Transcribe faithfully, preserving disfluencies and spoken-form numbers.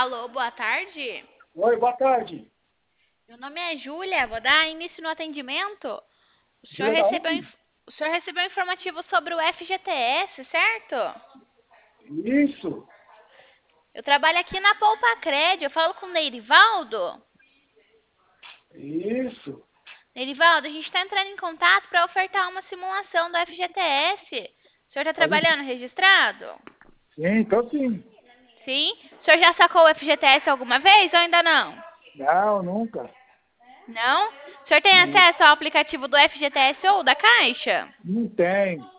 Alô, boa tarde. Oi, boa tarde. Meu nome é Júlia, vou dar início no atendimento. O senhor Júlia da recebeu, onde? inf- o senhor recebeu informativo sobre o F G T S, certo? Isso, Eu trabalho aqui na Poupa Cred, eu falo com o Neirivaldo. isso. Neirivaldo, a gente está entrando em contato para ofertar uma simulação do F G T S. O senhor está A gente... trabalhando registrado? Sim, tô sim. Sim. O senhor já sacou o F G T S alguma vez ou ainda não? Não, nunca. Não? O senhor tem Não, acesso ao aplicativo do F G T S ou da Caixa? não tem.